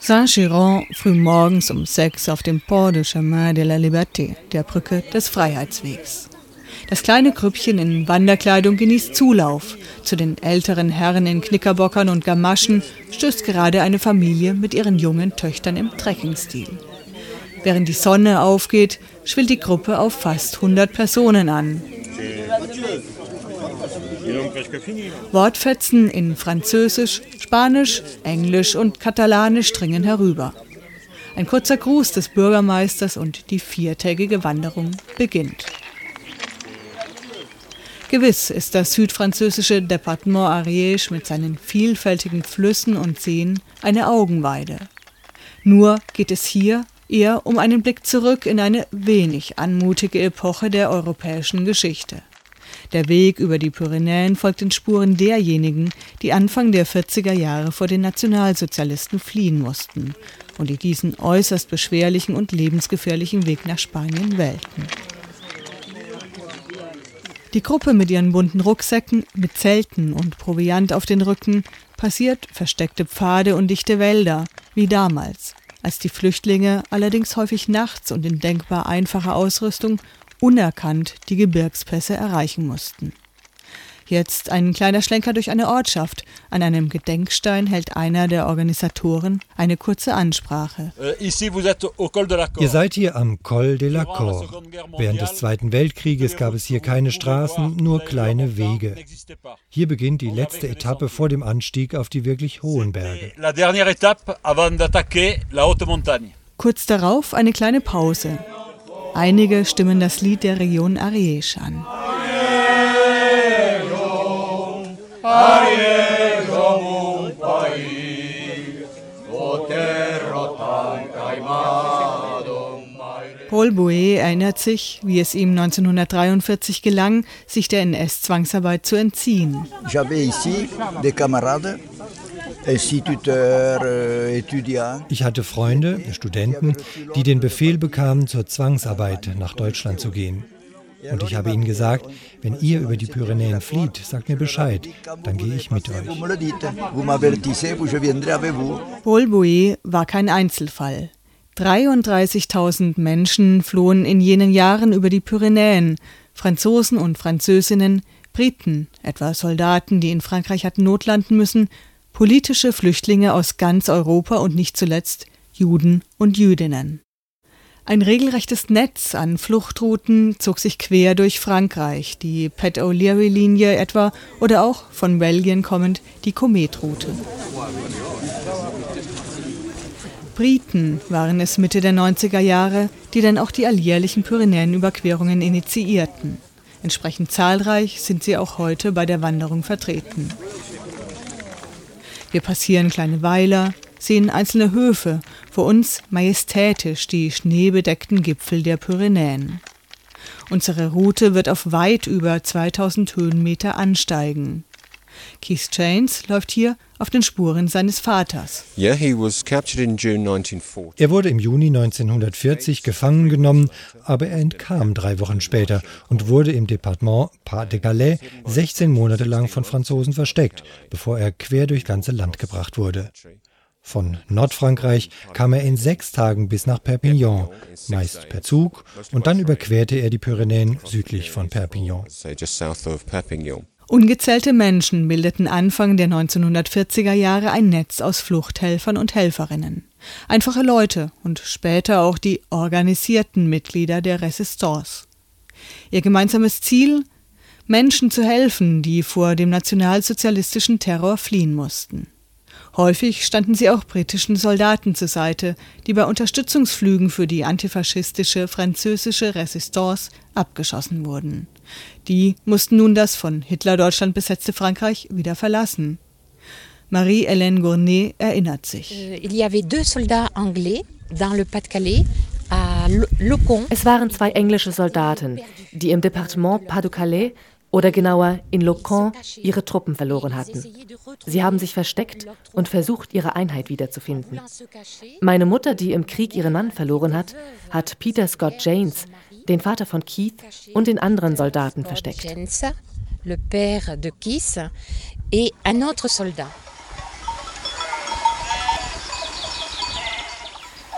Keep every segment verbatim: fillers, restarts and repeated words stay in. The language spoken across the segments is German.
Saint-Girons, frühmorgens um sechs auf dem Port de Chemin de la Liberté, der Brücke des Freiheitswegs. Das kleine Grüppchen in Wanderkleidung genießt Zulauf. Zu den älteren Herren in Knickerbockern und Gamaschen stößt gerade eine Familie mit ihren jungen Töchtern im Trekkingstil. Während die Sonne aufgeht, schwillt die Gruppe auf fast hundert Personen an. Wortfetzen in Französisch, Spanisch, Englisch und Katalanisch dringen herüber. Ein kurzer Gruß des Bürgermeisters und die viertägige Wanderung beginnt. Gewiss ist das südfranzösische Département Ariège mit seinen vielfältigen Flüssen und Seen eine Augenweide. Nur geht es hier eher um einen Blick zurück in eine wenig anmutige Epoche der europäischen Geschichte. Der Weg über die Pyrenäen folgt den Spuren derjenigen, die Anfang der vierziger Jahre vor den Nationalsozialisten fliehen mussten und die diesen äußerst beschwerlichen und lebensgefährlichen Weg nach Spanien wählten. Die Gruppe mit ihren bunten Rucksäcken, mit Zelten und Proviant auf den Rücken passiert versteckte Pfade und dichte Wälder, wie damals, als die Flüchtlinge allerdings häufig nachts und in denkbar einfacher Ausrüstung unerkannt die Gebirgspässe erreichen mussten. Jetzt ein kleiner Schlenker durch eine Ortschaft. An einem Gedenkstein hält einer der Organisatoren eine kurze Ansprache. Ihr seid hier am Col de la Cor. Während des Zweiten Weltkrieges gab es hier keine Straßen, nur kleine Wege. Hier beginnt die letzte Etappe vor dem Anstieg auf die wirklich hohen Berge. Kurz darauf eine kleine Pause. Einige stimmen das Lied der Region Ariège an. Paul Bouet erinnert sich, wie es ihm neunzehnhundertdreiundvierzig gelang, sich der N S-Zwangsarbeit zu entziehen. Ich hatte Freunde, Studenten, die den Befehl bekamen, zur Zwangsarbeit nach Deutschland zu gehen. Und ich habe ihnen gesagt, wenn ihr über die Pyrenäen flieht, sagt mir Bescheid, dann gehe ich mit euch. Paul Bouet war kein Einzelfall. dreiunddreißigtausend Menschen flohen in jenen Jahren über die Pyrenäen, Franzosen und Französinnen, Briten, etwa Soldaten, die in Frankreich hatten notlanden müssen, politische Flüchtlinge aus ganz Europa und nicht zuletzt Juden und Jüdinnen. Ein regelrechtes Netz an Fluchtrouten zog sich quer durch Frankreich, die Pat O'Leary-Linie etwa oder auch von Belgien kommend die Komet-Route. Briten waren es Mitte der neunziger Jahre, die dann auch die alljährlichen Pyrenäenüberquerungen initiierten. Entsprechend zahlreich sind sie auch heute bei der Wanderung vertreten. Wir passieren kleine Weiler, sehen einzelne Höfe, vor uns majestätisch die schneebedeckten Gipfel der Pyrenäen. Unsere Route wird auf weit über zweitausend Höhenmeter ansteigen. Keith Janes läuft hier auf den Spuren seines Vaters. Er wurde im Juni neunzehnhundertvierzig gefangen genommen, aber er entkam drei Wochen später und wurde im Departement Pas-de-Calais sechzehn Monate lang von Franzosen versteckt, bevor er quer durch ganze Land gebracht wurde. Von Nordfrankreich kam er in sechs Tagen bis nach Perpignan, meist per Zug, und dann überquerte er die Pyrenäen südlich von Perpignan. Ungezählte Menschen bildeten Anfang der neunzehnhundertvierziger Jahre ein Netz aus Fluchthelfern und Helferinnen. Einfache Leute und später auch die organisierten Mitglieder der Resistance. Ihr gemeinsames Ziel? Menschen zu helfen, die vor dem nationalsozialistischen Terror fliehen mussten. Häufig standen sie auch britischen Soldaten zur Seite, die bei Unterstützungsflügen für die antifaschistische französische Resistance abgeschossen wurden. Die mussten nun das von Hitler-Deutschland besetzte Frankreich wieder verlassen. Marie-Hélène Gournay erinnert sich. Il y avait deux soldats anglais dans le Pas-de-Calais. Es waren zwei englische Soldaten, die im Departement Pas-de-Calais oder genauer in Locon ihre Truppen verloren hatten. Sie haben sich versteckt und versucht, ihre Einheit wiederzufinden. Meine Mutter, die im Krieg ihren Mann verloren hat, hat Peter Scott Janes, den Vater von Keith, und den anderen Soldaten versteckt. Le père de Keith et un autre soldat.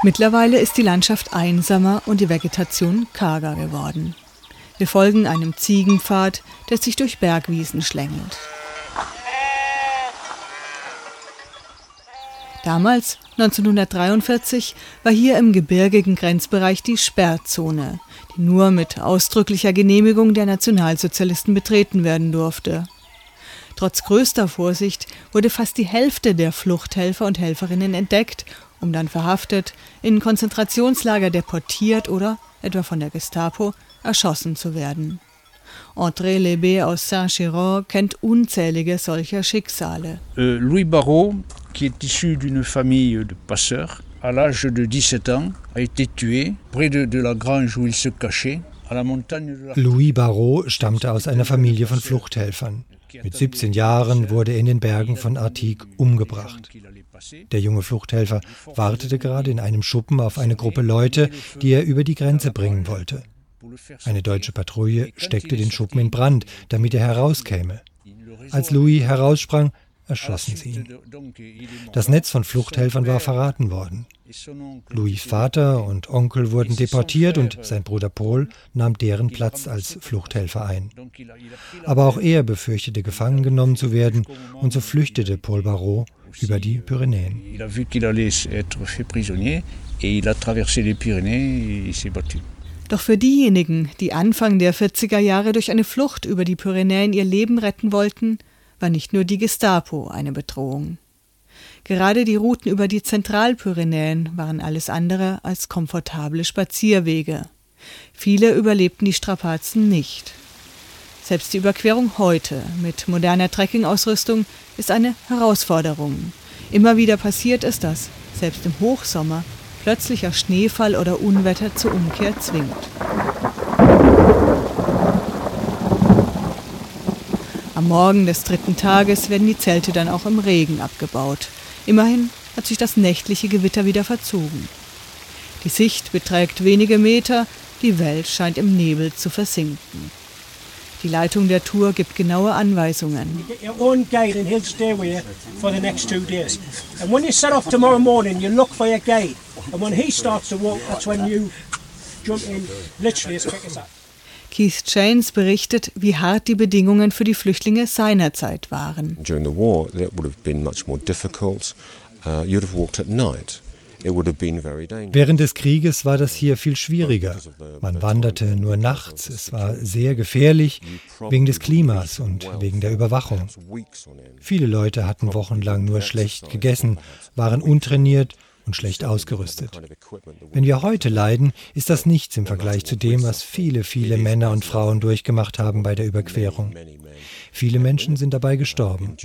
Mittlerweile ist die Landschaft einsamer und die Vegetation karger geworden. Wir folgen einem Ziegenpfad, der sich durch Bergwiesen schlängelt. Damals, neunzehnhundertdreiundvierzig, war hier im gebirgigen Grenzbereich die Sperrzone, die nur mit ausdrücklicher Genehmigung der Nationalsozialisten betreten werden durfte. Trotz größter Vorsicht wurde fast die Hälfte der Fluchthelfer und Helferinnen entdeckt, um dann verhaftet, in Konzentrationslager deportiert oder, etwa von der Gestapo, erschossen zu werden. André Lebé aus Saint-Girons kennt unzählige solcher Schicksale. Euh, Louis Barrault, qui est issu d'une famille de passeurs, à l'âge de dix-sept ans, a été tué près de, de la grange où il se cachait, à la montagne de la... Louis Barrault stammte aus einer Familie von Fluchthelfern. Mit siebzehn Jahren wurde er in den Bergen von Artigues umgebracht. Der junge Fluchthelfer wartete gerade in einem Schuppen auf eine Gruppe Leute, die er über die Grenze bringen wollte. Eine deutsche Patrouille steckte den Schuppen in Brand, damit er herauskäme. Als Louis heraussprang, erschossen sie ihn. Das Netz von Fluchthelfern war verraten worden. Louis' Vater und Onkel wurden deportiert und sein Bruder Paul nahm deren Platz als Fluchthelfer ein. Aber auch er befürchtete, gefangen genommen zu werden, und so flüchtete Paul Barrault über die Pyrenäen. Doch für diejenigen, die Anfang der vierziger Jahre durch eine Flucht über die Pyrenäen ihr Leben retten wollten, war nicht nur die Gestapo eine Bedrohung. Gerade die Routen über die Zentralpyrenäen waren alles andere als komfortable Spazierwege. Viele überlebten die Strapazen nicht. Selbst die Überquerung heute mit moderner Trekkingausrüstung ist eine Herausforderung. Immer wieder passiert es, dass, selbst im Hochsommer, plötzlicher Schneefall oder Unwetter zur Umkehr zwingt. Am Morgen des dritten Tages werden die Zelte dann auch im Regen abgebaut. Immerhin hat sich das nächtliche Gewitter wieder verzogen. Die Sicht beträgt wenige Meter, die Welt scheint im Nebel zu versinken. Die Leitung der Tour gibt genaue Anweisungen. Keith Janes berichtet, wie hart die Bedingungen für die Flüchtlinge seinerzeit waren. During the war, that would have been much more difficult. Uh, you'd have walked at night. Während des Krieges war das hier viel schwieriger. Man wanderte nur nachts. Es war sehr gefährlich wegen des Klimas und wegen der Überwachung. Viele Leute hatten wochenlang nur schlecht gegessen, waren untrainiert und schlecht ausgerüstet. Wenn wir heute leiden, ist das nichts im Vergleich zu dem, was viele, viele Männer und Frauen durchgemacht haben bei der Überquerung. Viele Menschen sind dabei gestorben.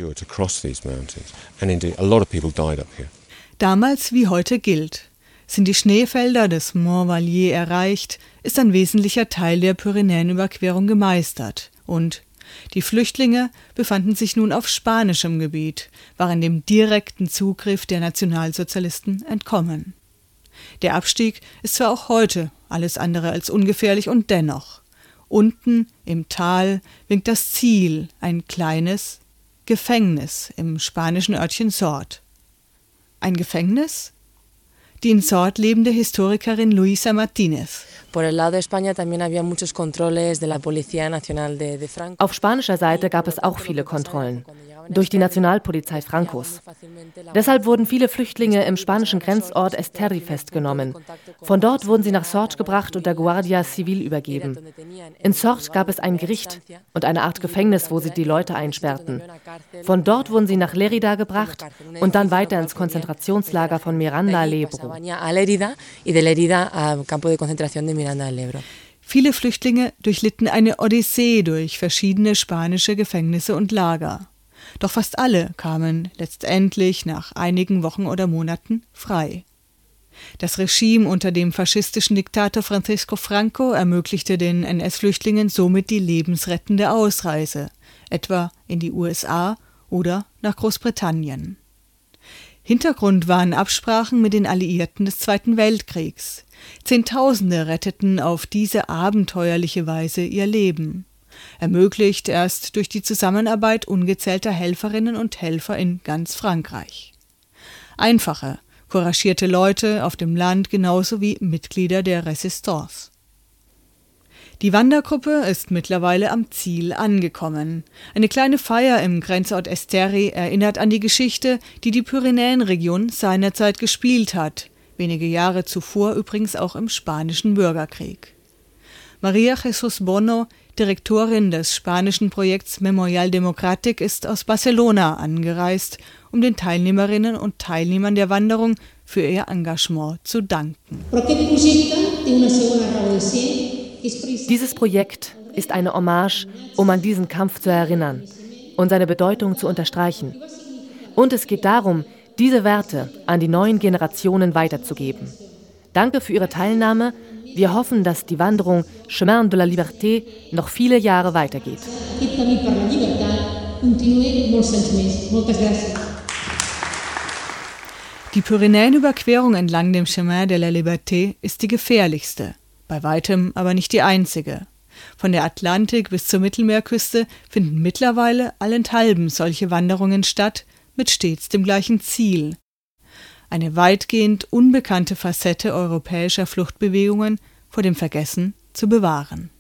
Damals wie heute gilt, sind die Schneefelder des Mont Vallier erreicht, ist ein wesentlicher Teil der Pyrenäenüberquerung gemeistert und die Flüchtlinge befanden sich nun auf spanischem Gebiet, waren dem direkten Zugriff der Nationalsozialisten entkommen. Der Abstieg ist zwar auch heute alles andere als ungefährlich und dennoch, unten im Tal winkt das Ziel, ein kleines Gefängnis im spanischen Örtchen Sort. Ein Gefängnis? Die in Sort lebende Historikerin Luisa Martínez. Auf spanischer Seite gab es auch viele Kontrollen. Durch die Nationalpolizei Francos. Deshalb wurden viele Flüchtlinge im spanischen Grenzort Esterri festgenommen. Von dort wurden sie nach Sort gebracht und der Guardia Civil übergeben. In Sort gab es ein Gericht und eine Art Gefängnis, wo sie die Leute einsperrten. Von dort wurden sie nach Lérida gebracht und dann weiter ins Konzentrationslager von Miranda l'Ebro. Viele Flüchtlinge durchlitten eine Odyssee durch verschiedene spanische Gefängnisse und Lager. Doch fast alle kamen letztendlich nach einigen Wochen oder Monaten frei. Das Regime unter dem faschistischen Diktator Francisco Franco ermöglichte den N S-Flüchtlingen somit die lebensrettende Ausreise, etwa in die U S A oder nach Großbritannien. Hintergrund waren Absprachen mit den Alliierten des Zweiten Weltkriegs. Zehntausende retteten auf diese abenteuerliche Weise ihr Leben. Ermöglicht erst durch die Zusammenarbeit ungezählter Helferinnen und Helfer in ganz Frankreich. Einfache, couragierte Leute auf dem Land genauso wie Mitglieder der Resistance. Die Wandergruppe ist mittlerweile am Ziel angekommen. Eine kleine Feier im Grenzort Esteri erinnert an die Geschichte, die die Pyrenäenregion seinerzeit gespielt hat, wenige Jahre zuvor übrigens auch im Spanischen Bürgerkrieg. Maria Jesús Bono, Direktorin des spanischen Projekts Memorial Democratic, ist aus Barcelona angereist, um den Teilnehmerinnen und Teilnehmern der Wanderung für ihr Engagement zu danken. Dieses Projekt ist eine Hommage, um an diesen Kampf zu erinnern und seine Bedeutung zu unterstreichen. Und es geht darum, diese Werte an die neuen Generationen weiterzugeben. Danke für Ihre Teilnahme. Wir hoffen, dass die Wanderung Chemin de la Liberté noch viele Jahre weitergeht. Die Pyrenäenüberquerung entlang dem Chemin de la Liberté ist die gefährlichste, bei weitem aber nicht die einzige. Von der Atlantik bis zur Mittelmeerküste finden mittlerweile allenthalben solche Wanderungen statt, mit stets dem gleichen Ziel: eine weitgehend unbekannte Facette europäischer Fluchtbewegungen vor dem Vergessen zu bewahren.